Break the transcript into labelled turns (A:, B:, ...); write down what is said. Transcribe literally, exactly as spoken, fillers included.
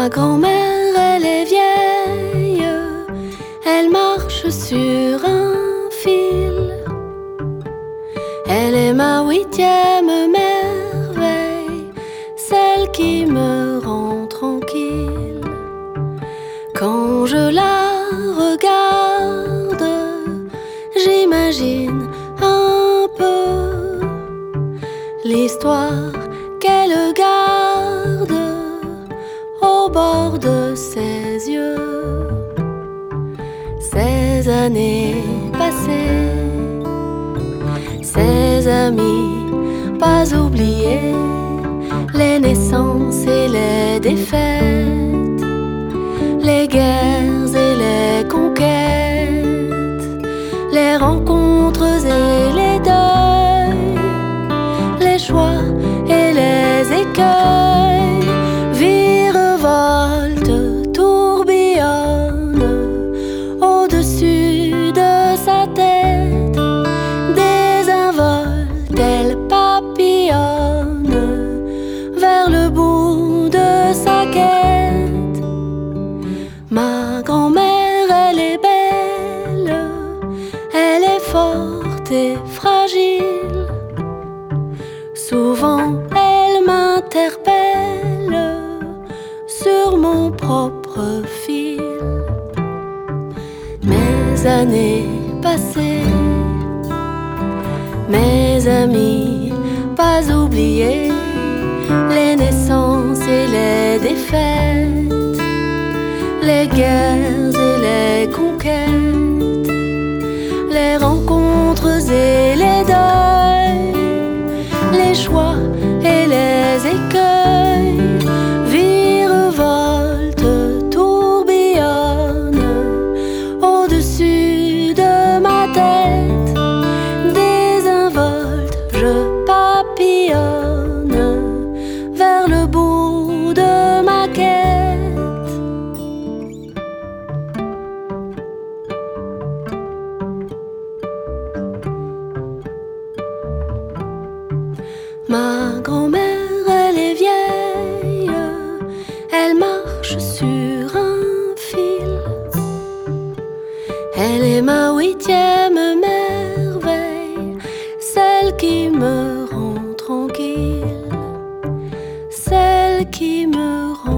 A: Ma grand-mère, elle est vieille, elle marche sur un fil. Elle est ma huitième merveille, celle qui me rend tranquille. Quand je la regarde, j'imagine un peu l'histoire qu'elle garde au bord de ses yeux. Ces années passées, ses amis pas oubliés, les naissances et les défaites, les guerres et les conquêtes, les rencontres et les deuils, les choix et les écueils, virevoltent, tourbillonnent au-dessus de sa tête, désinvolte, elle papillonne vers le bout de sa quête. Ma grand-mère, elle est belle, elle est forte et fragile. Souvent, elle m'interpelle sur mon propre fil. Mes années passées, mes amis pas oubliés, les naissances et les défaites, les guerres et les conquêtes, les rencontres et les deuils, les choix et les écueils, virevoltent, tourbillonnent au-dessus de ma tête, désinvolte, je papillonne vers le bout de ma quête. Ma grand-mère, elle est vieille, elle marche sur un fil. Elle est ma huitième merveille, celle qui me rend tranquille, celle qui me rend